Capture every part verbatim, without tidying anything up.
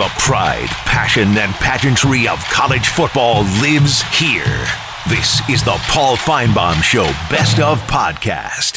The pride, passion, and pageantry of college football lives here. This is the Paul Finebaum Show Best of Podcast.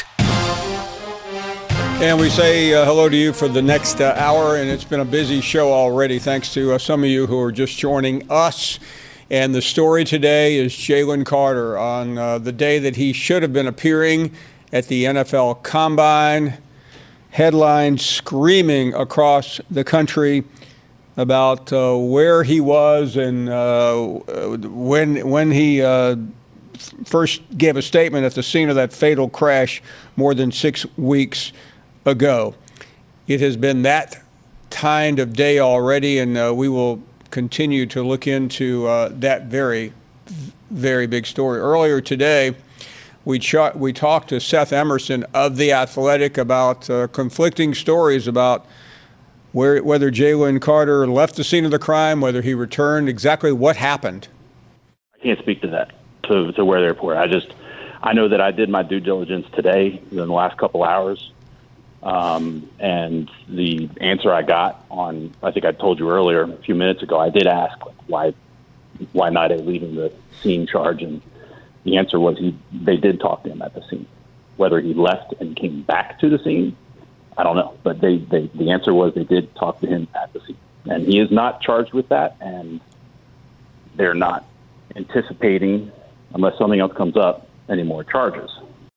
And we say uh, hello to you for the next uh, hour, and it's been a busy show already, thanks to uh, some of you who are just joining us. And the story today is Jalen Carter on uh, the day that he should have been appearing at the N F L Combine. Headlines screaming across the country about uh, where he was and uh, when when he uh, first gave a statement at the scene of that fatal crash more than six weeks ago. It has been that kind of day already, and uh, we will continue to look into uh, that very, very big story. Earlier today, we ch- we talked to Seth Emerson of The Athletic about uh, conflicting stories about where whether Jalen Carter left the scene of the crime, whether he returned, exactly what happened. I can't speak to that, to, to where they report. I just, I know that I did my due diligence today in the last couple hours. Um, and the answer I got on, I think I told you earlier, a few minutes ago, I did ask, like, why, why not a leaving the scene charge? And the answer was he, they did talk to him at the scene. Whether he left and came back to the scene, I don't know. But they, they, the answer was they did talk to him at the scene. And he is not charged with that, and they're not anticipating, unless something else comes up, any more charges.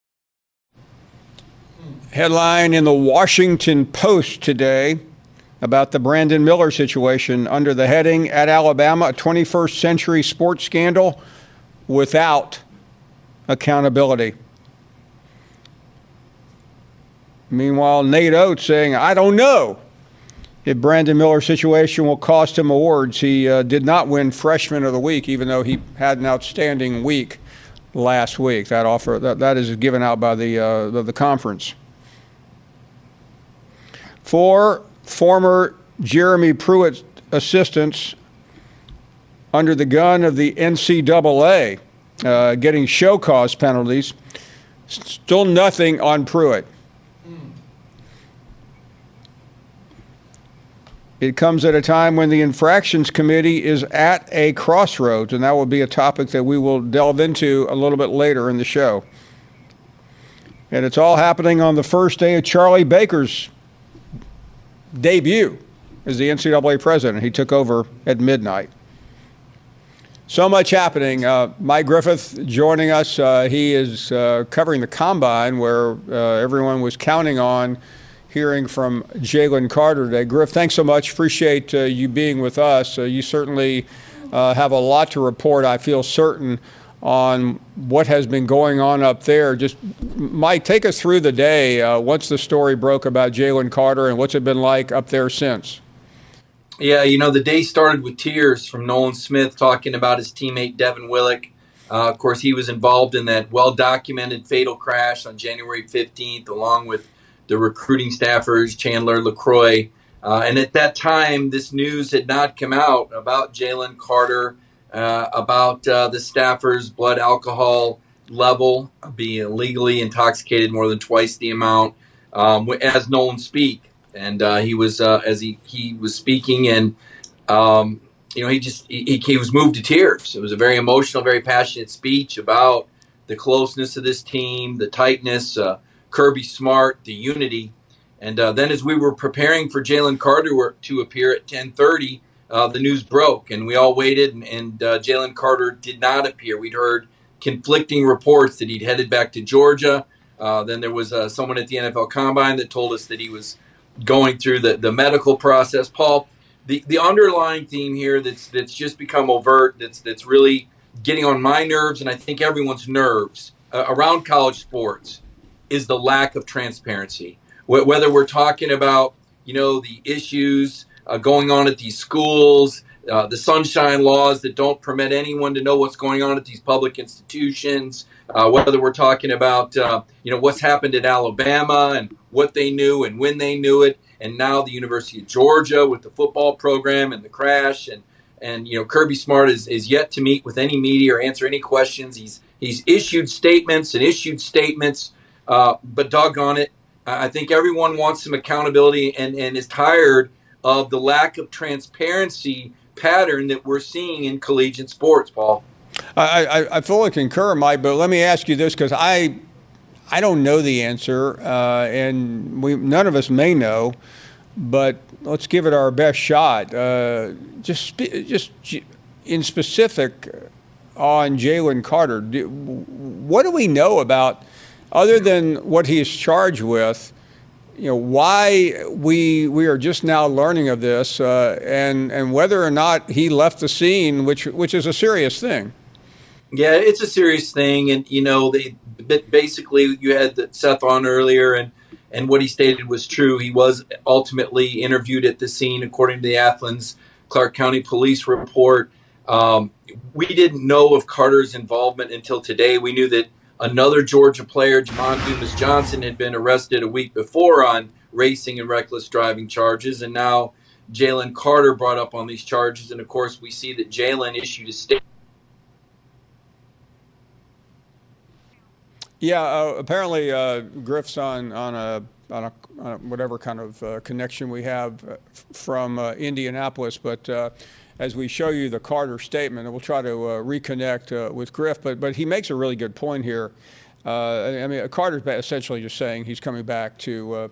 Headline in the Washington Post today about the Brandon Miller situation under the heading, "At Alabama, a twenty-first century sports scandal without accountability." Meanwhile, Nate Oates saying, "I don't know if Brandon Miller's situation will cost him awards." He uh, did not win Freshman of the Week, even though he had an outstanding week last week. That offer that, that is given out by the, uh, the the conference. Four former Jeremy Pruitt assistants under the gun of the N C double A uh, getting show cause penalties. Still nothing on Pruitt. It comes at a time when the infractions committee is at a crossroads, and that will be a topic that we will delve into a little bit later in the show. And it's all happening on the first day of Charlie Baker's debut as the N C double A president. He took over at midnight. So much happening. Uh, Mike Griffith joining us. Uh, he is uh, covering the Combine, where uh, everyone was counting on hearing from Jalen Carter today. Griff, thanks so much. Appreciate uh, you being with us. Uh, you certainly uh, have a lot to report, I feel certain, on what has been going on up there. Just, Mike, take us through the day uh, once the story broke about Jalen Carter, and what's it been like up there since? Yeah, you know, the day started with tears from Nolan Smith talking about his teammate Devin Willock. Uh, of course, he was involved in that well-documented fatal crash on January fifteenth, along with the recruiting staffers, Chandler LaCroix. Uh, and at that time, this news had not come out about Jalen Carter, uh, about uh, the staffers' blood alcohol level being illegally intoxicated more than twice the amount, um, as Nolan speak. And uh, he was, uh, as he, he was speaking, and, um, you know, he just, he, he was moved to tears. It was a very emotional, very passionate speech about the closeness of this team, the tightness, uh, Kirby Smart, the unity. And uh, then as we were preparing for Jalen Carter to appear at ten thirty, uh, the news broke, and we all waited, and, and uh, Jalen Carter did not appear. We'd heard conflicting reports that he'd headed back to Georgia. Uh, then there was uh, someone at the N F L Combine that told us that he was going through the, the medical process. Paul, the, the underlying theme here that's that's just become overt, that's that's really getting on my nerves, and I think everyone's nerves uh, around college sports, is the lack of transparency. Whether we're talking about, you know, the issues uh, going on at these schools, uh, the sunshine laws that don't permit anyone to know what's going on at these public institutions, uh, whether we're talking about, uh, you know, what's happened at Alabama and what they knew and when they knew it, and now the University of Georgia with the football program and the crash, and, and you know, Kirby Smart is, is yet to meet with any media or answer any questions. He's, he's issued statements and issued statements, uh, but doggone it, I think everyone wants some accountability and, and is tired of the lack of transparency pattern that we're seeing in collegiate sports, Paul. I, I, I fully concur, Mike, but let me ask you this, because I I don't know the answer, uh, and we none of us may know, but let's give it our best shot. Uh, just just in specific on Jalen Carter, do, what do we know about, other than what he is charged with, you know, why we we are just now learning of this, uh, and and whether or not he left the scene, which which is a serious thing. Yeah, it's a serious thing, and you know, they basically you had Seth on earlier, and and what he stated was true. He was ultimately interviewed at the scene, according to the Athens Clark County Police report. Um, we didn't know of Carter's involvement until today. We knew that another Georgia player, Jamon Dumas Johnson, had been arrested a week before on racing and reckless driving charges, and now Jalen Carter brought up on these charges. And of course, we see that Jalen issued a statement. Yeah, uh, apparently uh, Griff's on on a, on a, on a whatever kind of uh, connection we have from uh, Indianapolis, but uh, as we show you the Carter statement, and we'll try to uh, reconnect uh, with Griff, but but he makes a really good point here. Uh, I mean, Carter's essentially just saying he's coming back to uh,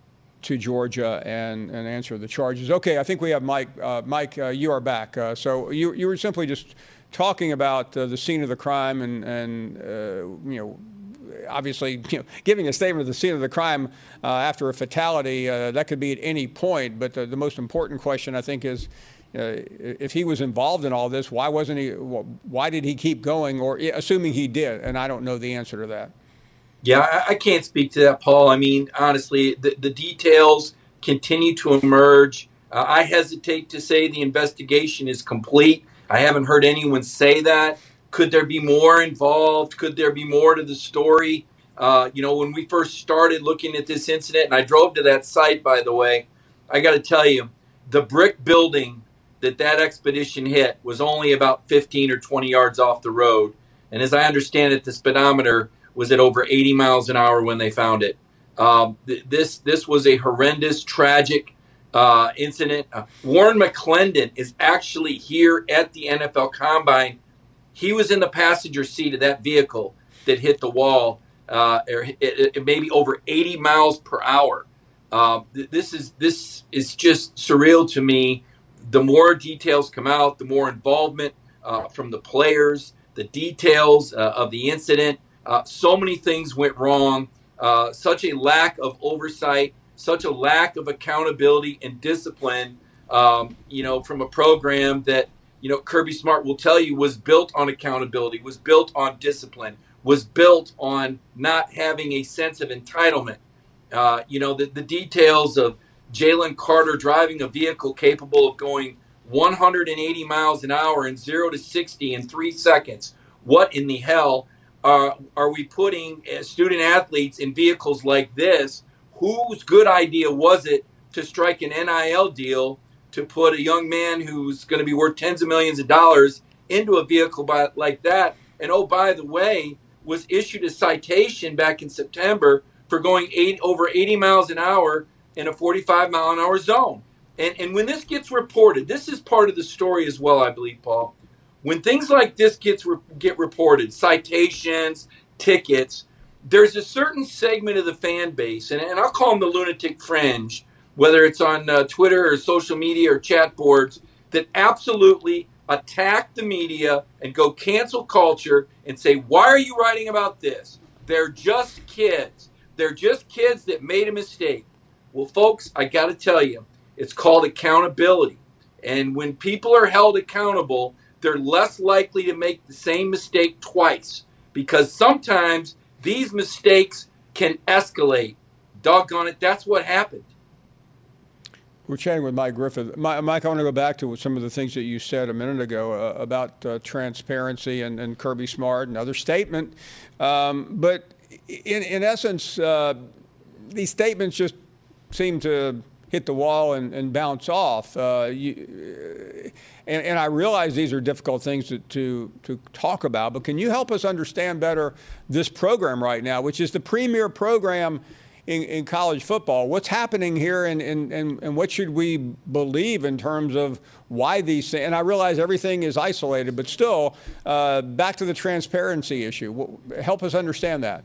to Georgia and, and answer the charges. Okay, I think we have Mike. Uh, Mike, uh, you are back. Uh, so you you were simply just talking about uh, the scene of the crime and and uh, you know. Obviously, you know, giving a statement of the scene of the crime uh, after a fatality, uh, that could be at any point. But the, the most important question, I think, is uh, if he was involved in all this, why wasn't he? Why did he keep going? Or assuming he did, and I don't know the answer to that. Yeah, I, I can't speak to that, Paul. I mean, honestly, the, the details continue to emerge. Uh, I hesitate to say the investigation is complete. I haven't heard anyone say that. Could there be more involved? Could there be more to the story? Uh, you know, when we first started looking at this incident, and I drove to that site, by the way, I got to tell you, the brick building that that expedition hit was only about fifteen or twenty yards off the road. And as I understand it, the speedometer was at over eighty miles an hour when they found it. Um, th- this this was a horrendous, tragic uh, incident. Uh, Warren McClendon is actually here at the N F L Combine. He was in the passenger seat of that vehicle that hit the wall, uh, it, it, it maybe over eighty miles per hour. Uh, th- this is this is just surreal to me. The more details come out, the more involvement uh, from the players, the details uh, of the incident. Uh, so many things went wrong. Uh, such a lack of oversight, such a lack of accountability and discipline. Um, you know, from a program that, you know, Kirby Smart will tell you was built on accountability, was built on discipline, was built on not having a sense of entitlement. Uh, you know, the, the details of Jalen Carter driving a vehicle capable of going one hundred eighty miles an hour and zero to sixty in three seconds. What in the hell uh, are we putting as student athletes in vehicles like this? Whose good idea was it to strike an N I L deal to put a young man who's going to be worth tens of millions of dollars into a vehicle by, like that? And oh, by the way, was issued a citation back in September for going eight, over eighty miles an hour in a forty-five mile an hour zone. And, and when this gets reported, this is part of the story as well, I believe, Paul. When things like this gets re- get reported, citations, tickets, there's a certain segment of the fan base, and, and I'll call them the lunatic fringe, whether it's on uh, Twitter or social media or chat boards, that absolutely attack the media and go cancel culture and say, why are you writing about this? They're just kids. They're just kids that made a mistake. Well, folks, I got to tell you, it's called accountability. And when people are held accountable, they're less likely to make the same mistake twice, because sometimes these mistakes can escalate. Doggone it, that's what happened. We're chatting with Mike Griffith. Mike, I want to go back to some of the things that you said a minute ago uh, about uh, transparency and, and Kirby Smart, another statement. Um, but in, in essence, uh, these statements just seem to hit the wall and, and bounce off. Uh, you, and, and I realize these are difficult things to, to, to talk about, but can you help us understand better this program right now, which is the premier program in, in college football. What's happening here, and, and, and, and what should we believe in terms of why these things? And I realize everything is isolated, but still, uh, back to the transparency issue. Help us understand that.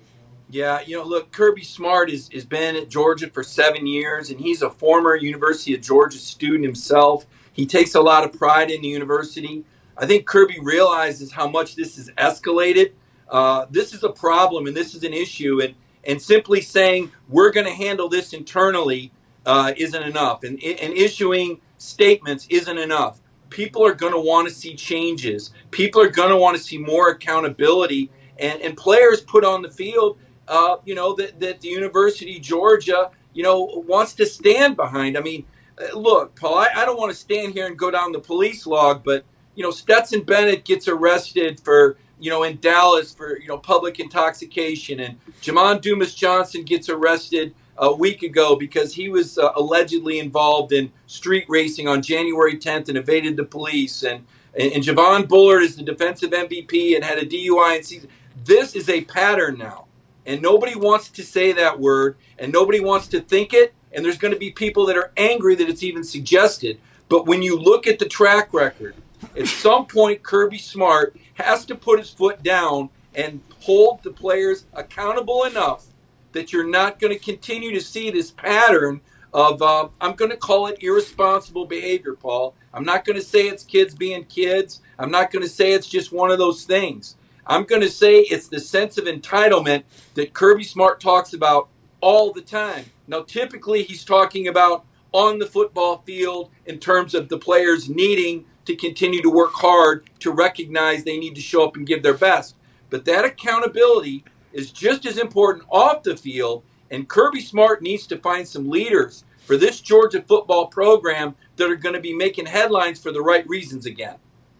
Yeah, you know, look, Kirby Smart has, has been at Georgia for seven years, and he's a former University of Georgia student himself. He takes a lot of pride in the university. I think Kirby realizes how much this has escalated. Uh, this is a problem, and this is an issue, and, and simply saying we're going to handle this internally uh, isn't enough, and, and issuing statements isn't enough. People are going to want to see changes. People are going to want to see more accountability, and, and players put on the field Uh, you know, that, that the University of Georgia, you know, wants to stand behind. I mean, look, Paul, I, I don't want to stand here and go down the police log, but, you know, Stetson Bennett gets arrested for, you know, in Dallas for, you know, public intoxication. And Jamon Dumas Johnson gets arrested a week ago because he was uh, allegedly involved in street racing on January tenth and evaded the police. And, and, and Javon Bullard is the defensive M V P and had a D U I in season. This is a pattern now. And nobody wants to say that word, and nobody wants to think it, and there's going to be people that are angry that it's even suggested. But when you look at the track record, at some point Kirby Smart has to put his foot down and hold the players accountable enough that you're not going to continue to see this pattern of, uh, I'm going to call it irresponsible behavior, Paul. I'm not going to say it's kids being kids. I'm not going to say it's just one of those things. I'm going to say it's the sense of entitlement that Kirby Smart talks about all the time. Now, typically he's talking about on the football field in terms of the players needing to continue to work hard to recognize they need to show up and give their best. But that accountability is just as important off the field, and Kirby Smart needs to find some leaders for this Georgia football program that are going to be making headlines for the right reasons again.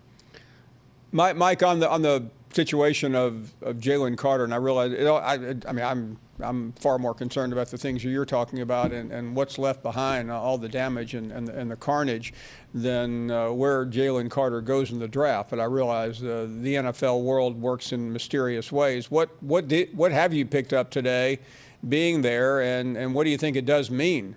Mike, on the on the situation of, of Jalen Carter, and I realize, you know, I, I mean, I'm I'm far more concerned about the things you're talking about and, and what's left behind, all the damage and, and, and the carnage, than uh, where Jalen Carter goes in the draft. But I realize uh, the N F L world works in mysterious ways. What what did what have you picked up today, being there, and, and what do you think it does mean?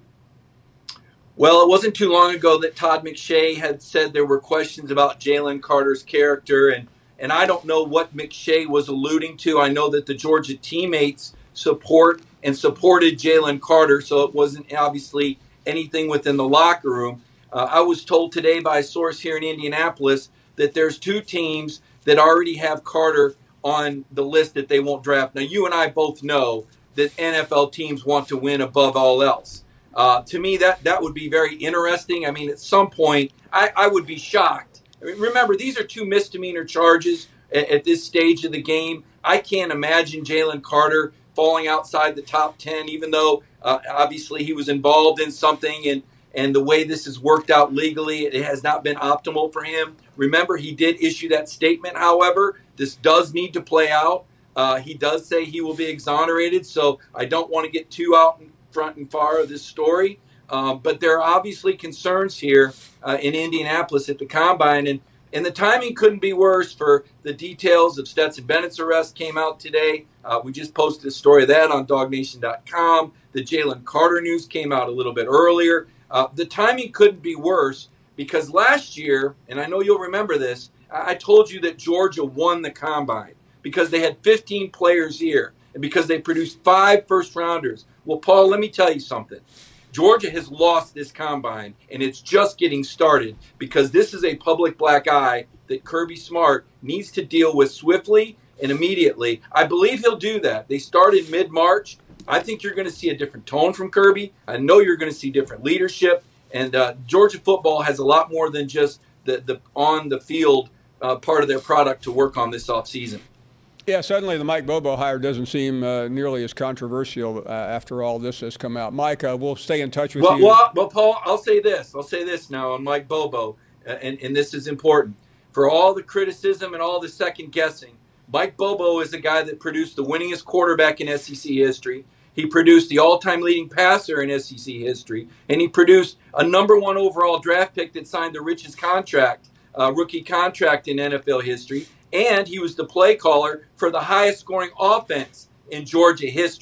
Well, it wasn't too long ago that Todd McShay had said there were questions about Jalen Carter's character, and And I don't know what McShay was alluding to. I know that the Georgia teammates support and supported Jalen Carter, so it wasn't obviously anything within the locker room. Uh, I was told today by a source here in Indianapolis that there's two teams that already have Carter on the list that they won't draft. Now, you and I both know that N F L teams want to win above all else. Uh, to me, that, that would be very interesting. I mean, at some point, I, I would be shocked. I mean, remember, these are two misdemeanor charges at, at this stage of the game. I can't imagine Jalen Carter falling outside the top ten, even though uh, obviously he was involved in something, and, and the way this has worked out legally, it has not been optimal for him. Remember, he did issue that statement, however. This does need to play out. Uh, he does say he will be exonerated, so I don't want to get too out in front and far of this story. Um, but there are obviously concerns here uh, in Indianapolis at the Combine, and, and the timing couldn't be worse for the details of Stetson Bennett's arrest came out today. Uh, we just posted a story of that on dog nation dot com. The Jalen Carter news came out a little bit earlier. Uh, the timing couldn't be worse because last year, and I know you'll remember this, I, I told you that Georgia won the Combine because they had fifteen players here and because they produced five first-rounders. Well, Paul, let me tell you something. Georgia has lost this Combine, and it's just getting started because this is a public black eye that Kirby Smart needs to deal with swiftly and immediately. I believe he'll do that. They start in mid-March. I think you're going to see a different tone from Kirby. I know you're going to see different leadership, and uh, Georgia football has a lot more than just the, the on-the-field uh, part of their product to work on this offseason. Yeah, suddenly the Mike Bobo hire doesn't seem uh, nearly as controversial uh, after all this has come out. Mike, uh, we'll stay in touch with well, you. Well, well, Paul, I'll say this. I'll say this now on Mike Bobo, uh, and, and this is important. For all the criticism and all the second guessing, Mike Bobo is a guy that produced the winningest quarterback in S E C history. He produced the all-time leading passer in S E C history, and he produced a number one overall draft pick that signed the richest contract, uh, rookie contract in N F L history. And he was the play caller for the highest scoring offense in Georgia history.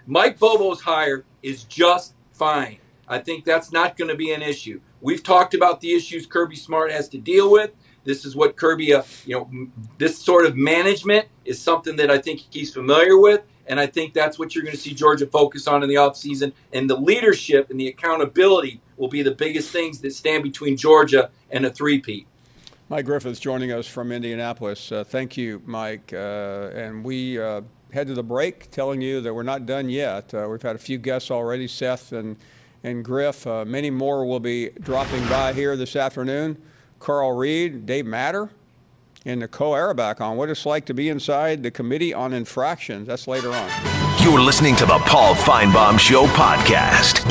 Mike Bobo's hire is just fine. I think that's not going to be an issue. We've talked about the issues Kirby Smart has to deal with. This is what Kirby, uh, you know, this sort of management is something that I think he's familiar with. And I think that's what you're going to see Georgia focus on in the offseason. And the leadership and the accountability will be the biggest things that stand between Georgia and a three-peat. Mike Griffiths joining us from Indianapolis. Uh, thank you, Mike. Uh, and we uh, head to the break telling you that we're not done yet. Uh, we've had a few guests already, Seth and, and Griff. Uh, many more will be dropping by here this afternoon. Carl Reed, Dave Matter, and Nicole Arabak on what it's like to be inside the Committee on Infractions. That's later on. You're listening to the Paul Feinbaum Show podcast.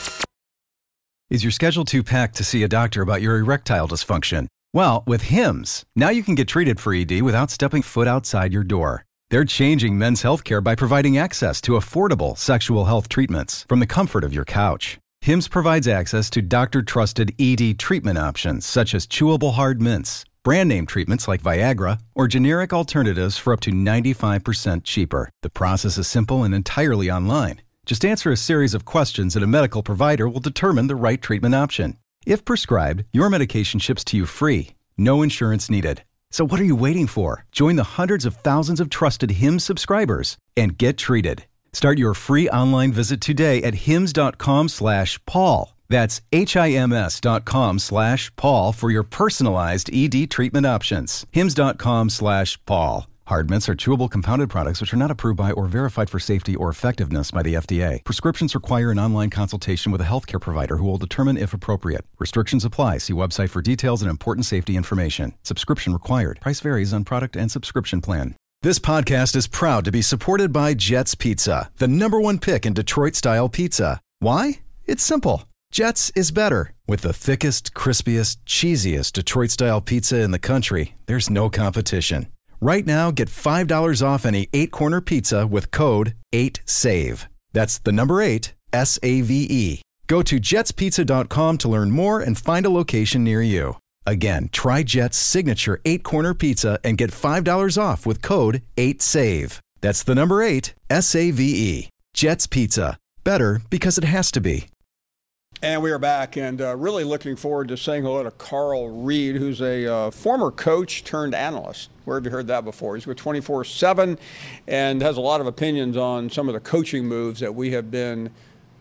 Is your schedule too packed to see a doctor about your erectile dysfunction? Well, with Hims, now you can get treated for E D without stepping foot outside your door. They're changing men's healthcare by providing access to affordable sexual health treatments from the comfort of your couch. Hims provides access to doctor-trusted E D treatment options such as chewable hard mints, brand name treatments like Viagra, or generic alternatives for up to ninety-five percent cheaper. The process is simple and entirely online. Just answer a series of questions and a medical provider will determine the right treatment option. If prescribed, your medication ships to you free, no insurance needed. So what are you waiting for? Join the hundreds of thousands of trusted Hims subscribers and get treated. Start your free online visit today at hims.com slash Paul. That's H-I-M-S dot com slash Paul for your personalized E D treatment options. Hims.com slash Paul. Hard mints are chewable compounded products which are not approved by or verified for safety or effectiveness by the F D A. Prescriptions require an online consultation with a healthcare provider who will determine if appropriate. Restrictions apply. See website for details and important safety information. Subscription required. Price varies on product and subscription plan. This podcast is proud to be supported by Jets Pizza, the number one pick in Detroit-style pizza. Why? It's simple. Jets is better. With the thickest, crispiest, cheesiest Detroit-style pizza in the country, there's no competition. Right now, get five dollars off any eight-corner pizza with code eight save. That's the number eight, S A V E. Go to jets pizza dot com to learn more and find a location near you. Again, try Jet's signature eight-corner pizza and get five dollars off with code eight save. That's the number eight, S A V E. Jet's Pizza. Better because it has to be. And we are back, and uh, really looking forward to saying hello to Carl Reed, who's a uh, former coach turned analyst. Where have you heard that before? He's with twenty-four seven and has a lot of opinions on some of the coaching moves that we have been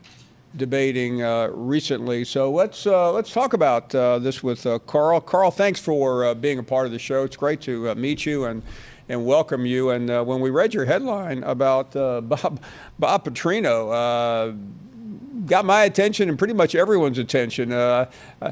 debating uh, recently. So let's uh, let's talk about uh, this with uh, Carl. Carl, thanks for uh, being a part of the show. It's great to uh, meet you and and welcome you. And uh, when we read your headline about uh, Bob Bob Petrino, uh, got my attention and pretty much everyone's attention. Uh,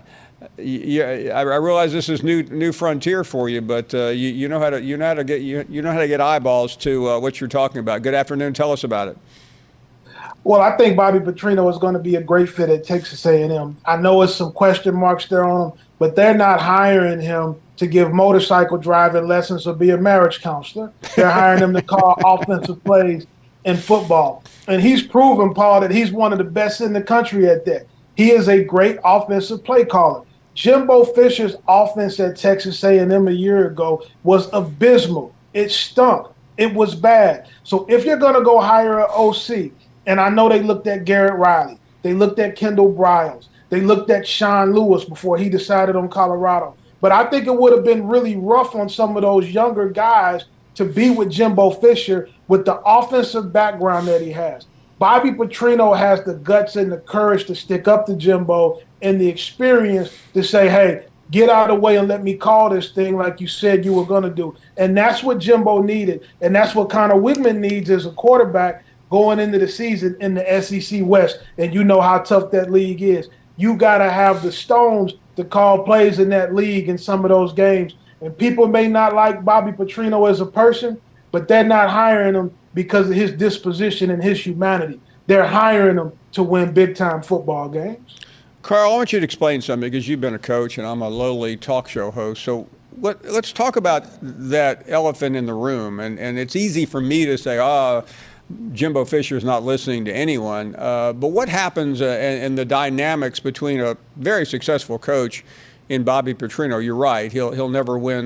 yeah, I, I realize this is new new frontier for you, but uh, you, you know how to you know how to get you, you know how to get eyeballs to uh, what you're talking about. Good afternoon. Tell us about it. Well, I think Bobby Petrino is going to be a great fit at Texas A and M. I know it's some question marks there on him, but they're not hiring him to give motorcycle driving lessons or be a marriage counselor. They're hiring him to call offensive plays in football. And he's proven, Paul, that he's one of the best in the country at that. He is a great offensive play caller. Jimbo Fisher's offense at Texas A and M a year ago was abysmal. It stunk. It was bad. So if you're going to go hire an O C, and I know they looked at Garrett Riley, they looked at Kendall Briles, they looked at Sean Lewis before he decided on Colorado. But I think it would have been really rough on some of those younger guys to be with Jimbo Fisher with the offensive background that he has. Bobby Petrino has the guts and the courage to stick up to Jimbo and the experience to say, hey, get out of the way and let me call this thing like you said you were going to do. And that's what Jimbo needed. And that's what Connor Wigman needs as a quarterback going into the season in the S E C West. And you know how tough that league is. You got to have the stones to call plays in that league in some of those games. And people may not like Bobby Petrino as a person, but they're not hiring him because of his disposition and his humanity. They're hiring him to win big-time football games. Carl, I want you to explain something because you've been a coach and I'm a lowly talk show host. So let, let's talk about that elephant in the room. And, and it's easy for me to say, oh, Jimbo Fisher's not listening to anyone. Uh, but what happens uh, in, in the dynamics between a very successful coach in Bobby Petrino? You're right. He'll he'll never win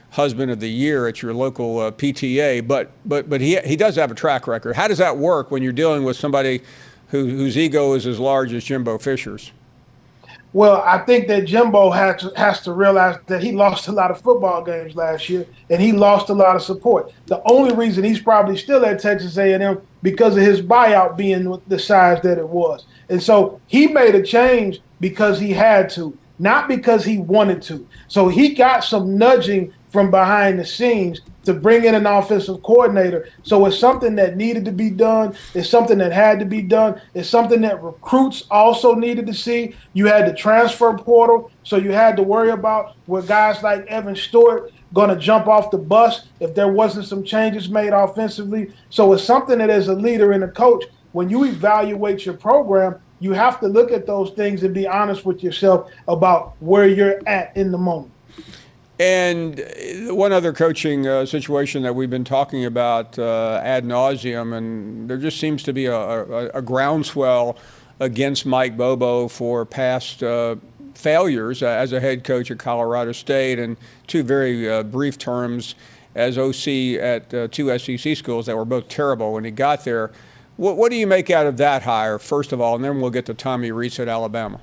husband of the year at your local uh, P T A, but but but he he does have a track record. How does that work when you're dealing with somebody who, whose ego is as large as Jimbo Fisher's? Well, I think that Jimbo has to, has to realize that he lost a lot of football games last year, and he lost a lot of support. The only reason he's probably still at Texas A and M because of his buyout being the size that it was. And so he made a change because he had to, not because he wanted to. So he got some nudging from behind the scenes to bring in an offensive coordinator. So it's something that needed to be done. It's something that had to be done. It's something that recruits also needed to see. You had the transfer portal, so you had to worry about were guys like Evan Stewart going to jump off the bus if there wasn't some changes made offensively. So it's something that as a leader and a coach, when you evaluate your program, you have to look at those things and be honest with yourself about where you're at in the moment. And one other coaching uh, situation that we've been talking about uh, ad nauseum, and there just seems to be a, a, a groundswell against Mike Bobo for past uh, failures uh, as a head coach at Colorado State and two very uh, brief terms as O C at uh, two S E C schools that were both terrible when he got there. What, what do you make out of that hire, first of all, and then we'll get to Tommy Rees at Alabama?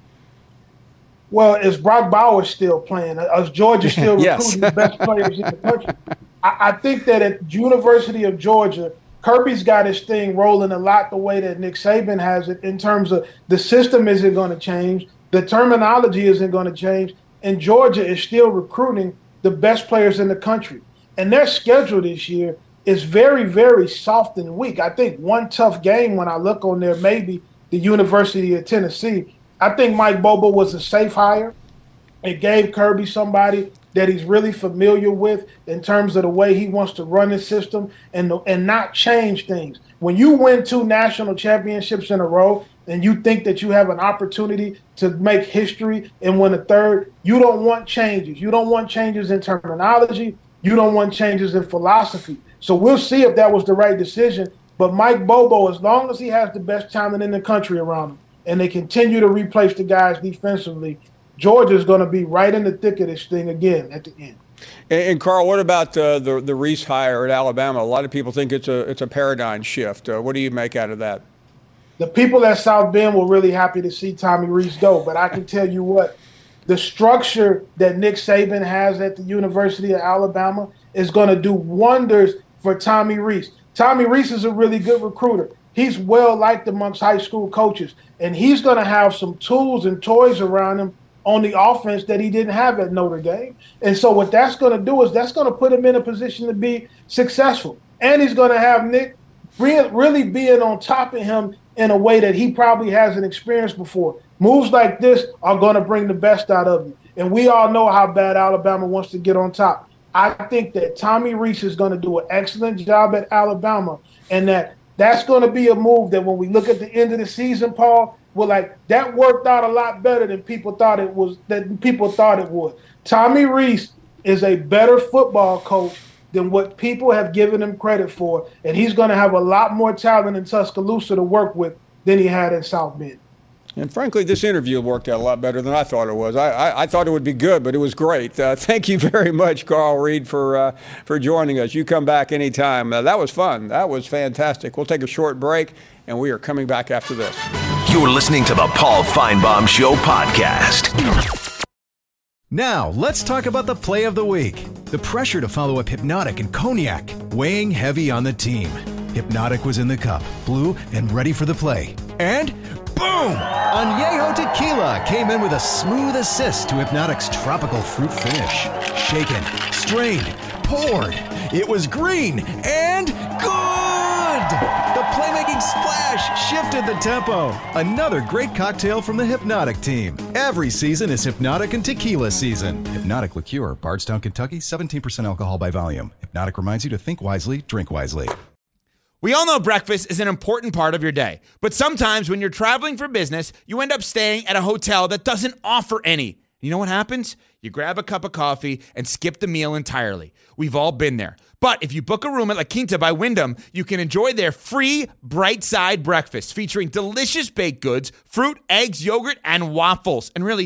Well, is Brock Bowers still playing? Is Georgia still yes. recruiting the best players in the country? I, I think that at University of Georgia, Kirby's got his thing rolling a lot the way that Nick Saban has it in terms of the system isn't going to change, the terminology isn't going to change, and Georgia is still recruiting the best players in the country. And their schedule this year is very, very soft and weak. I think one tough game when I look on there, maybe the University of Tennessee. I think Mike Bobo was a safe hire. It gave Kirby somebody that he's really familiar with in terms of the way he wants to run his system and, and not change things. When you win two national championships in a row and you think that you have an opportunity to make history and win a third, you don't want changes. You don't want changes in terminology. You don't want changes in philosophy. So we'll see if that was the right decision. But Mike Bobo, as long as he has the best talent in the country around him, and they continue to replace the guys defensively, Georgia's going to be right in the thick of this thing again at the end. And, and Carl, what about uh, the the Rees hire at Alabama? A lot of people think it's a it's a paradigm shift. Uh, what do you make out of that? The people at South Bend were really happy to see Tommy Rees go, but I can tell you what, the structure that Nick Saban has at the University of Alabama is going to do wonders for Tommy Rees. Tommy Rees is a really good recruiter. He's well liked amongst high school coaches, and he's going to have some tools and toys around him on the offense that he didn't have at Notre Dame. And so what that's going to do is that's going to put him in a position to be successful. And he's going to have Nick really being on top of him in a way that he probably hasn't experienced before. Moves like this are going to bring the best out of you. And we all know how bad Alabama wants to get on top. I think that Tommy Rees is going to do an excellent job at Alabama, and that that's going to be a move that when we look at the end of the season, Paul, we're like, that worked out a lot better than people thought it was, that people thought it would. Tommy Rees is a better football coach than what people have given him credit for, and he's going to have a lot more talent in Tuscaloosa to work with than he had in South Bend. And frankly, this interview worked out a lot better than I thought it was. I, I, I thought it would be good, but it was great. Uh, thank you very much, Carl Reed, for uh, for joining us. You come back anytime. Uh, that was fun. That was fantastic. We'll take a short break, and we are coming back after this. You're listening to the Paul Feinbaum Show podcast. Now, let's talk about the play of the week. The pressure to follow up Hypnotic and Cognac, weighing heavy on the team. Hypnotic was in the cup, blue, and ready for the play. And boom! Añejo Tequila came in with a smooth assist to Hypnotic's tropical fruit finish. Shaken, strained, poured. It was green and good! The playmaking splash shifted the tempo. Another great cocktail from the Hypnotic team. Every season is Hypnotic and Tequila season. Hypnotic Liqueur, Bardstown, Kentucky, seventeen percent alcohol by volume. Hypnotic reminds you to think wisely, drink wisely. We all know breakfast is an important part of your day, but sometimes when you're traveling for business, you end up staying at a hotel that doesn't offer any. You know what happens? You grab a cup of coffee and skip the meal entirely. We've all been there. But if you book a room at La Quinta by Wyndham, you can enjoy their free Bright Side breakfast featuring delicious baked goods, fruit, eggs, yogurt, and waffles. And really,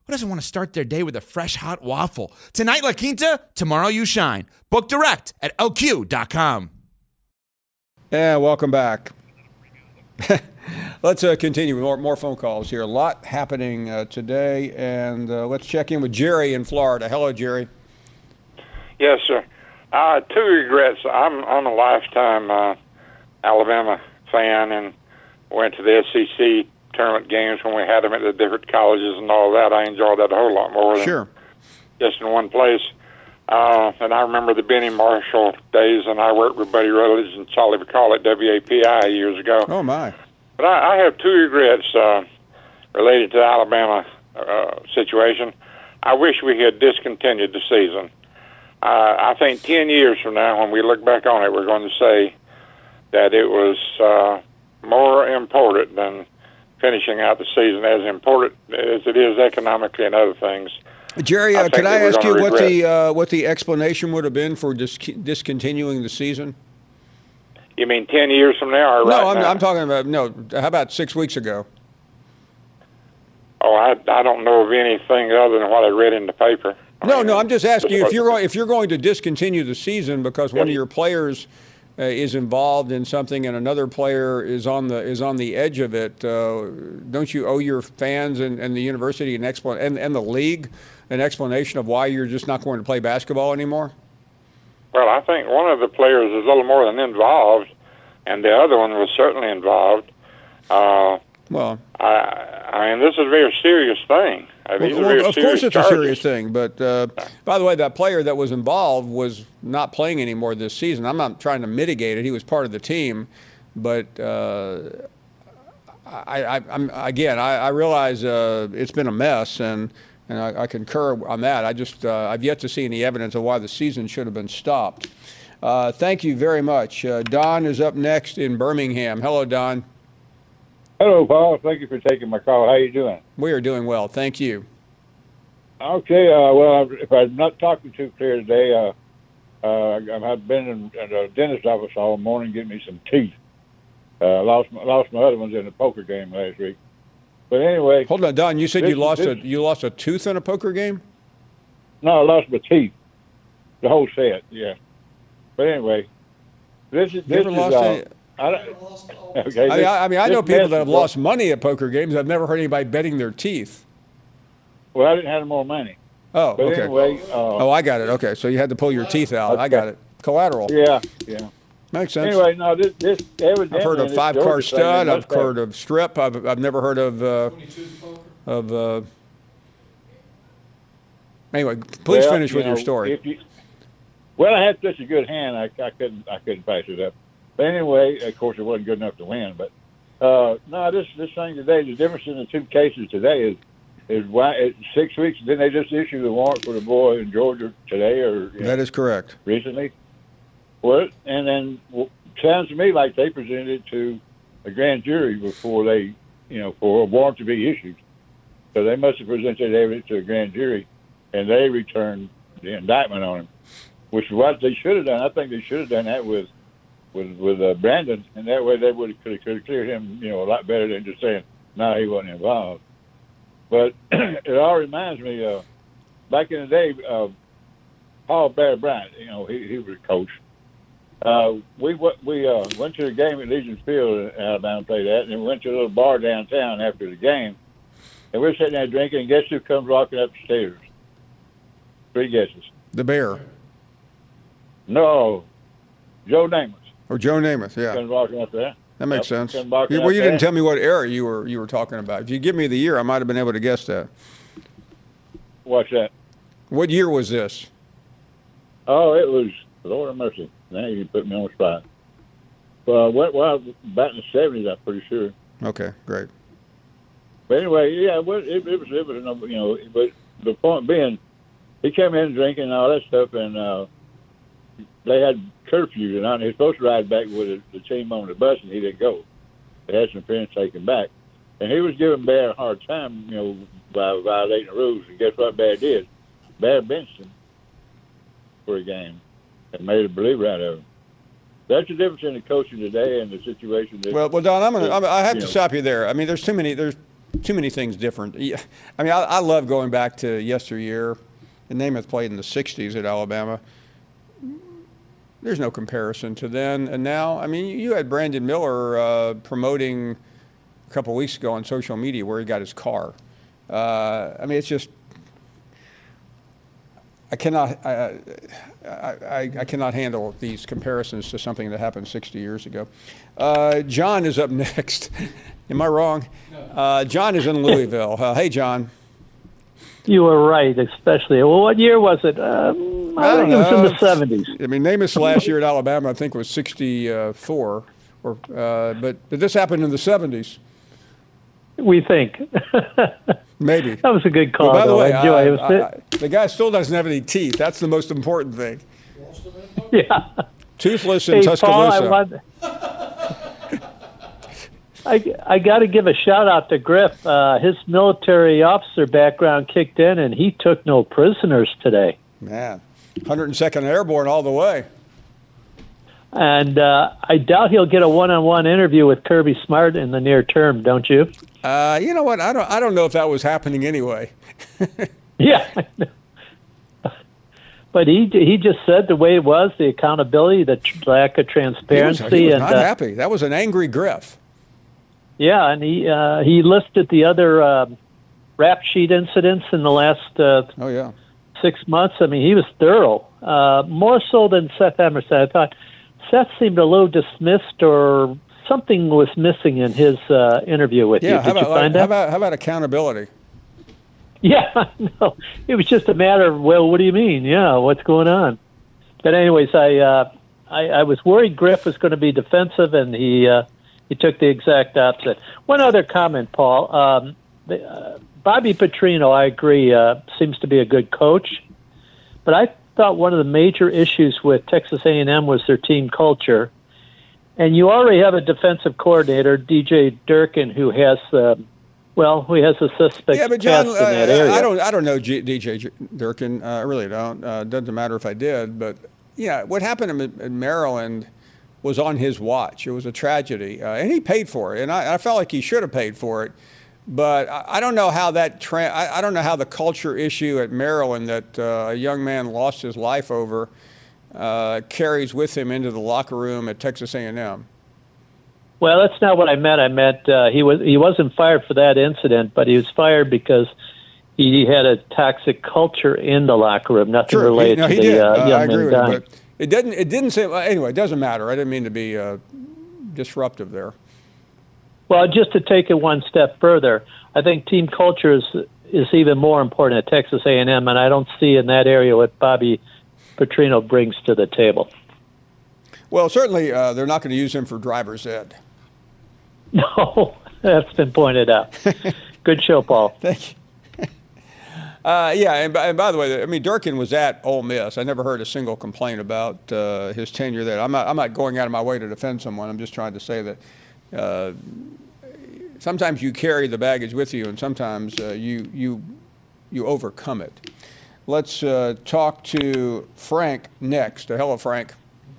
Who doesn't want to start their day with a fresh, hot waffle? Tonight, La Quinta, tomorrow you shine. Book direct at L Q dot com. Yeah, welcome back. Let's uh, continue with more, more phone calls here. A lot happening uh, today, and uh, let's check in with Jerry in Florida. Hello, Jerry. Yes, sir. Uh, two regrets. I'm, I'm a lifetime uh, Alabama fan and went to the S E C tournament games when we had them at the different colleges and all that. I enjoyed that a whole lot more than sure. just in one place. Uh, and I remember the Benny Marshall days, and I worked with Buddy Rutledge and Charlie McCall at W A P I years ago. Oh, my. But I, I have two regrets uh, related to the Alabama uh, situation. I wish we had discontinued the season. Uh, I think ten years from now, when we look back on it, we're going to say that it was uh, more important than finishing out the season, as important as it is economically and other things. Jerry, uh, I could I ask you what regret. the uh, what the explanation would have been for dis- discontinuing the season? You mean ten years from now, or no, right I'm, now? I'm talking about no. How about six weeks ago? Oh, I, I don't know of anything other than what I read in the paper. I No, mean, no. I'm just asking you if what- you're going, if you're going to discontinue the season because one of Yes. your players uh, is involved in something and another player is on the is on the edge of it. Uh, don't you owe your fans and, and the university an explan- and and the league an explanation of why you're just not going to play basketball anymore? Well, I think one of the players is a little more than involved, and the other one was certainly involved. Uh, Well, I, I mean, this is a very serious thing. I mean, these well, are very well, of serious course it's charges. a serious thing. But uh, by the way, that player that was involved was not playing anymore this season. I'm not trying to mitigate it. He was part of the team, but uh, I, I, I'm again, I, I realize uh, it's been a mess, and and I, I concur on that. I just uh, I've yet to see any evidence of why the season should have been stopped. Uh, thank you very much. Uh, Don is up next in Birmingham. Hello, Don. Hello, Paul. Thank you for taking my call. How you doing? We are doing well. Thank you. Okay. Uh, well, if I'm not talking too clear today, uh, uh, I've been in, in the dentist office all morning getting me some teeth. Uh, lost my, lost my other ones in a poker game last week. But anyway, Hold on, Don. You said this- you lost this- a you lost a tooth in a poker game? no, I lost my teeth, the whole set. Yeah. But anyway, this is You this ever is. lost Uh, any? I, don't- okay. I mean, this- I, I mean, I this know people mess that have is- lost money at poker games. I've never heard anybody betting their teeth. Well, I didn't have more money. Oh, But okay. anyway. Uh, Oh, I got it. Okay, so you had to pull your teeth out. I got it. Collateral. Yeah. Yeah. Makes sense. Anyway, no, this this evidently. I've heard of this five car Georgia thing, they stud. I've must have- heard of strip. I've I've never heard of uh, of. Uh, anyway, please Well, finish you with your know, story. if you- well, I had such a good hand, I, I couldn't I couldn't pass it up. But anyway, of course, it wasn't good enough to win. But uh, no, this this thing today, the difference in the two cases today is is why it's six weeks. Didn't they just issue the warrant for the boy in Georgia today or you know, That is correct. recently? Well, and then well, sounds to me like they presented it to a grand jury before they, you know, for a warrant to be issued. So they must have presented evidence to a grand jury, and they returned the indictment on him, which is what they should have done. I think they should have done that with with with uh, Brandon, and that way they would have could have, could have cleared him, you know, a lot better than just saying no, he wasn't involved. But it all reminds me, uh, back in the day, uh, Paul Bear Bryant, you know, he he was a coach. Uh, we w- we uh, went to the game at Legion Field in Alabama, played that, and then we went to a little bar downtown after the game. And we're sitting there drinking, and guess who comes walking up the stairs? Three guesses. The Bear No, Joe Namath or Joe Namath. Yeah, comes walking up there. that makes Yep, sense. come walking You- well, up you there. didn't tell me what era you were you were talking about. If you give me the year, I might have been able to guess that. What's that? What year was this? Oh, it was, Lord have mercy. Now you put me on the spot. Well, what, well, back in the seventies, I'm pretty sure. Okay, great. But anyway, yeah, it was, it, it was, it was, a number, you know, but the point being, he came in drinking and all that stuff, and uh, they had curfew, and he was supposed to ride back with the, the team on the bus, and he didn't go. They had some friends take him back. And he was giving Bear a hard time, you know, by violating the rules. And guess what Bear did? Bear benched him for a game and made a believer out of him. That's the difference in the coaching today and the situation. That, Well, well, Don, I'm gonna. I'm, I have you to know, stop you there. I mean, there's too many. There's too many things different. Yeah, I mean, I, I love going back to yesteryear. And Namath played in the sixties at Alabama. There's no comparison to then and now. I mean, you had Brandon Miller uh, promoting a couple of weeks ago on social media where he got his car. Uh, I mean, it's just I cannot I, I, I cannot handle these comparisons to something that happened sixty years ago. Uh, John is up next. Am I wrong? Uh, John is in Louisville. Uh, hey, John. You were right, especially. Well, what year was it? Um, I, I think know. It was in the seventies. I mean, Namath's last year at Alabama, I think, was sixty-four. Or, uh, but, but this happened in the seventies. We think. Maybe. That was a good call. Well, by the way, I, I, it was I, I, the guy still doesn't have any teeth. That's the most important thing. Yeah. Toothless in hey, Tuscaloosa. Paul, I want, I, I got to give a shout out to Griff. Uh, his military officer background kicked in, and he took no prisoners today. Man, one hundred second Airborne all the way. And uh, I doubt he'll get a one-on-one interview with Kirby Smart in the near term, don't you? Uh, you know what? I don't. I don't know if that was happening anyway. Yeah. But he he just said the way it was, the accountability, the tr- lack of transparency. He was, he was and, not uh, happy. That was an angry Griff. Yeah, and he uh, he listed the other uh, rap sheet incidents in the last uh, oh yeah six months. I mean, he was thorough, uh, more so than Seth Emerson. I thought Seth seemed a little dismissed, or something was missing in his uh, interview with yeah, you. Did how about, you find like, that? How about how about accountability? Yeah, no, it was just a matter of, well, what do you mean? Yeah, what's going on? But anyways, I uh, I, I was worried Griff was going to be defensive, and he. Uh, He took the exact opposite. One other comment, Paul. Um, the, uh, Bobby Petrino, I agree, uh, seems to be a good coach. But I thought one of the major issues with Texas A and M was their team culture. And you already have a defensive coordinator, D J Durkin, who has, uh, well, who has a suspect yeah, but John, past in that area. I don't, I don't know G- D J Durkin. Uh, I really don't. Uh, doesn't matter if I did. But yeah, what happened in, in Maryland was on his watch. It was a tragedy, uh, and he paid for it. And I, I felt like he should have paid for it. But I, I don't know how that. Tra- I, I don't know how the culture issue at Maryland that uh, a young man lost his life over uh, carries with him into the locker room at Texas A and M. Well, that's not what I meant. I meant uh, he was he wasn't fired for that incident, but he was fired because he had a toxic culture in the locker room. Nothing True. related he, no, he to the did. uh, uh, young I agree man with dying. you, but it didn't. It didn't say. Well, anyway, it doesn't matter. I didn't mean to be uh, disruptive there. Well, just to take it one step further, I think team culture is is even more important at Texas A and M, and I don't see in that area what Bobby Petrino brings to the table. Well, certainly uh, they're not going to use him for driver's ed. No, that's been pointed out. Good show, Paul. Thank you. Uh, yeah, and by, and by the way, I mean, Durkin was at Ole Miss. I never heard a single complaint about uh, his tenure there. I'm not, I'm not going out of my way to defend someone. I'm just trying to say that uh, sometimes you carry the baggage with you, and sometimes uh, you you you overcome it. Let's uh, talk to Frank next. Uh, hello, Frank.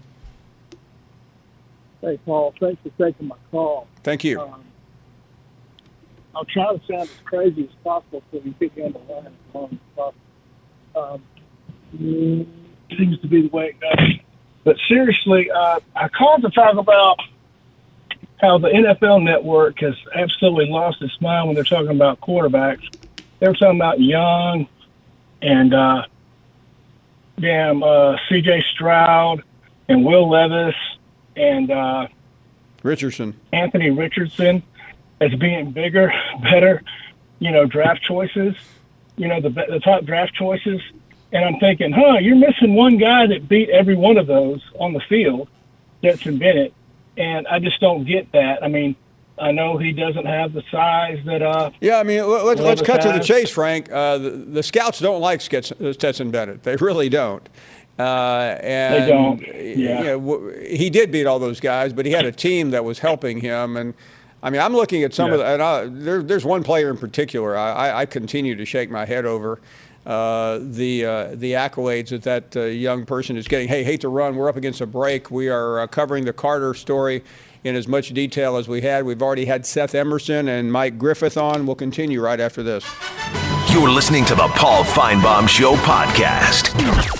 Hey, Paul. Thanks for taking my call. Thank you. Um, I'll try to sound as crazy as possible so you pick on the line as long as possible. Um, seems to be the way it goes. But seriously, uh, I called to talk about how the N F L Network has absolutely lost its mind when they're talking about quarterbacks. They were talking about Young and uh, damn uh, C J Stroud and Will Levis and uh, Richardson, Anthony Richardson, as being bigger, better, you know, draft choices, you know, the the top draft choices. And I'm thinking, huh, you're missing one guy that beat every one of those on the field, Stetson Bennett. And I just don't get that. I mean, I know he doesn't have the size that. Uh, yeah, I mean, let's, let's cut to the has. chase, Frank. Uh, the, the scouts don't like Stetson Bennett. They really don't. Uh, and they don't. Yeah. You know, he did beat all those guys, but he had a team that was helping him. And I mean, I'm looking at some Yeah. of the, and I, there, there's one player in particular I, I, I continue to shake my head over uh, the uh, the accolades that that uh, young person is getting. Hey, hate to run. We're up against a break. We are uh, covering the Carter story in as much detail as we had. We've already had Seth Emerson and Mike Griffith on. We'll continue right after this. You're listening to the Paul Feinbaum Show podcast.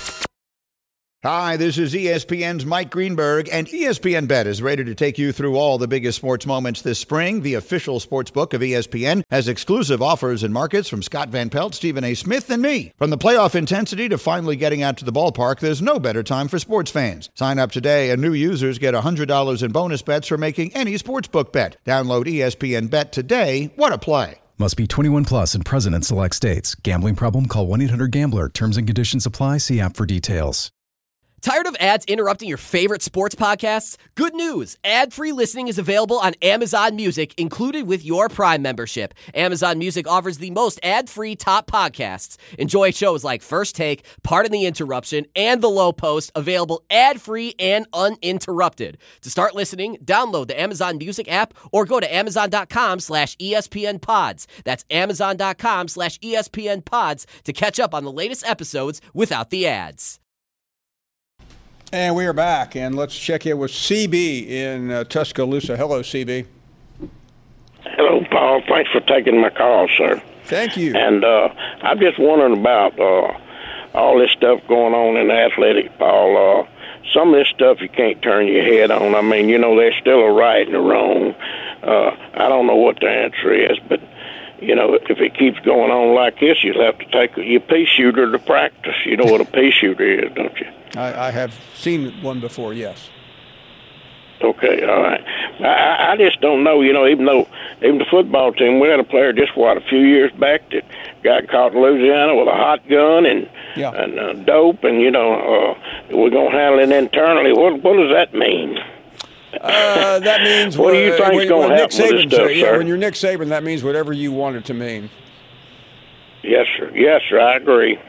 Hi, this is E S P N's Mike Greenberg, and E S P N Bet is ready to take you through all the biggest sports moments this spring. The official sports book of E S P N has exclusive offers and markets from Scott Van Pelt, Stephen A. Smith, and me. From the playoff intensity to finally getting out to the ballpark, there's no better time for sports fans. Sign up today, and new users get one hundred dollars in bonus bets for making any sportsbook bet. Download E S P N Bet today. What a play. Must be twenty-one plus and present in select states. Gambling problem? Call one eight hundred gambler. Terms and conditions apply. See app for details. Tired of ads interrupting your favorite sports podcasts? Good news. Ad-free listening is available on Amazon Music, included with your Prime membership. Amazon Music offers the most ad-free top podcasts. Enjoy shows like First Take, Pardon the Interruption, and The Low Post, available ad-free and uninterrupted. To start listening, download the Amazon Music app or go to amazon.com slash ESPN pods. That's amazon.com slash ESPN pods to catch up on the latest episodes without the ads. And we are back, and let's check in with C B in uh, Tuscaloosa. Hello, C B. Hello, Paul. Thanks for taking my call, sir. Thank you. And uh, I'm just wondering about uh, all this stuff going on in athletics, Paul. Uh, some of this stuff you can't turn your head on. I mean, you know, there's still a right and a wrong. Uh, I don't know what the answer is, but, you know, if it keeps going on like this, you'll have to take your pea shooter to practice. You know what a pea shooter is, don't you? I, I have seen one before, yes. Okay, all right. I, I just don't know, you know, even though, even the football team, we had a player just, what, a few years back that got caught in Louisiana with a hot gun and yeah. and uh, dope, and, you know, uh, we're going to handle it internally. What, what does that mean? Uh, that means what do you think's when, going when to Nick happen with Saban this stuff, say, yeah, sir? when you're Nick Saban, that means whatever you want it to mean. Yes, sir. Yes, sir. I agree.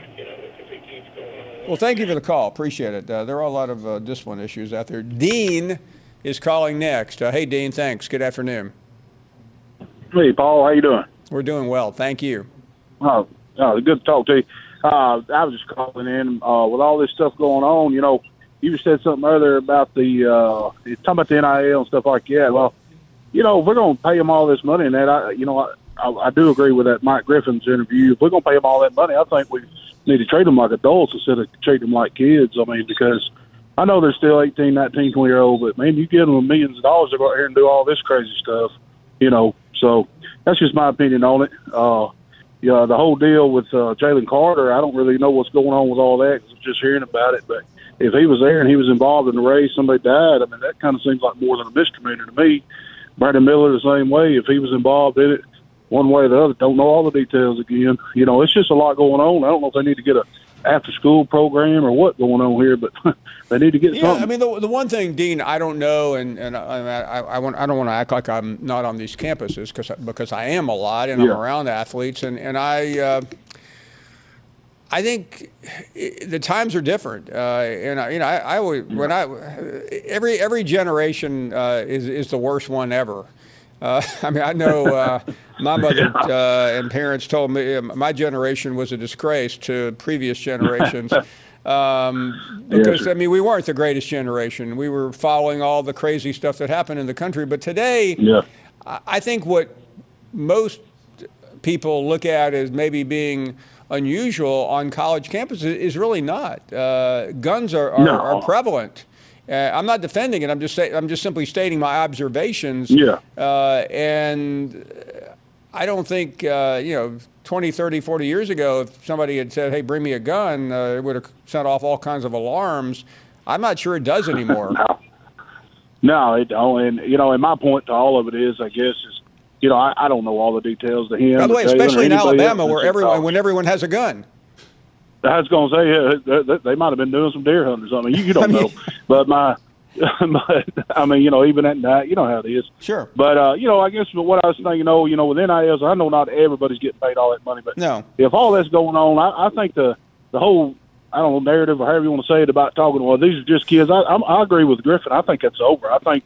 Well, thank you for the call. Appreciate it. Uh, there are a lot of uh, discipline issues out there. Dean is calling next. Uh, hey, Dean, thanks. Good afternoon. Hey, Paul. How you doing? We're doing well. Thank you. Oh, oh good to talk to you. Uh, I was just calling in uh, with all this stuff going on. You know, you said something earlier about the uh, talking about the N I L and stuff like that. Well, you know, if we're going to pay them all this money and that, I, you know, I, I, I do agree with that Mike Griffin's interview. If we're going to pay them all that money, I think we need to treat them like adults instead of treat them like kids. I mean, because I know they're still eighteen, nineteen, twenty year old, but man, you give them millions of dollars to go out here and do all this crazy stuff, you know. So that's just my opinion on it. Uh, yeah, the whole deal with uh, Jalen Carter, I don't really know what's going on with all that because I'm just hearing about it. But if he was there and he was involved in the race, somebody died, I mean, that kind of seems like more than a misdemeanor to me. Brandon Miller the same way. If he was involved in it, one way or the other, don't know all the details again. You know, it's just a lot going on. I don't know if they need to get a after-school program or what going on here, but they need to get yeah, something. I mean, the, the one thing, Dean, I don't know, and, and I, I, I, want, I don't want to act like I'm not on these campuses cause, because I am a lot, and Yeah. I'm around athletes, and, and I uh, I think it, the times are different. Uh, and, I, you know, I, I always, when I, every, every generation uh, is, is the worst one ever. Uh, I mean, I know uh, my mother uh, and parents told me uh, my generation was a disgrace to previous generations. Um, because, Yes, I mean, we weren't the greatest generation. We were following all the crazy stuff that happened in the country. But today, Yeah. I I think what most people look at as maybe being unusual on college campuses is really not. Uh, guns are, are, No. are prevalent. Uh, I'm not defending it. I'm just say, I'm just simply stating my observations. Yeah. Uh, and I don't think, uh, you know, twenty, thirty, forty years ago, if somebody had said, hey, bring me a gun, uh, it would have sent off all kinds of alarms. I'm not sure it does anymore. No, no, it don't. And, you know, and my point to all of it is, I guess, is, you know, I, I don't know all the details to him. By the way, Jalen, or especially in anybody Alabama, else where that's everyone, involved. when everyone has a gun. I was going to say, yeah, they, they might have been doing some deer hunting or something. You, you don't I mean- know. But my, but, I mean, you know, even at night, you know how it is. Sure. But, uh, you know, I guess what I was thinking, oh, you know, with N I Ls, I know not everybody's getting paid all that money, but No. if all that's going on, I, I think the the whole, I don't know, narrative or however you want to say it about talking, well, these are just kids, I, I'm, I agree with Griffin. I think that's over. I think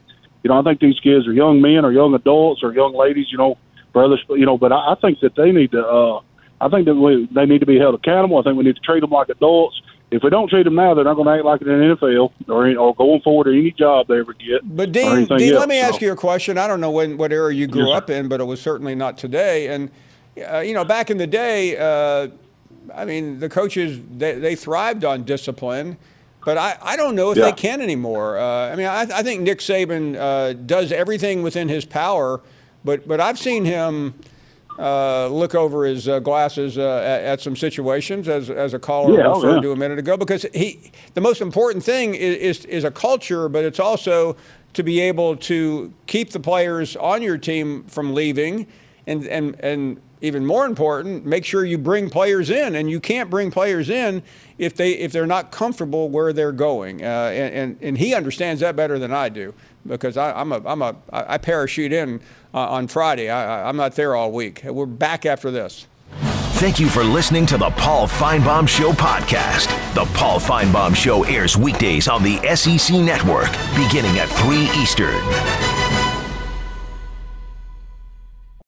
You know, I think these kids are young men or young adults or young ladies, you know, brothers, you know, but I, I think that they need to, uh, I think that we, they need to be held accountable. I think we need to treat them like adults. If we don't treat them now, they're not going to act like it in the N F L or, or going forward to any job they ever get. But Dean, Dean else, let me so. ask you a question. I don't know when, what era you grew Yes, up in, but it was certainly not today. And, uh, you know, back in the day, uh, I mean, the coaches, they, they thrived on discipline. But I, I don't know if Yeah. they can anymore. Uh, I mean, I, I think Nick Saban uh, does everything within his power, but, but I've seen him uh, look over his uh, glasses uh, at, at some situations, as, as a caller Yeah, oh, referred yeah. to a minute ago, because he the most important thing is, is, is a culture, but it's also to be able to keep the players on your team from leaving, and, and, and even more important, make sure you bring players in, and you can't bring players in if they if they're not comfortable where they're going, uh, and, and and he understands that better than I do, because I, I'm a I'm a I parachute in uh, on Friday. I, I'm not there all week. We're back after this. Thank you for listening to the Paul Feinbaum Show podcast. The Paul Feinbaum Show airs weekdays on the S E C Network, beginning at three Eastern.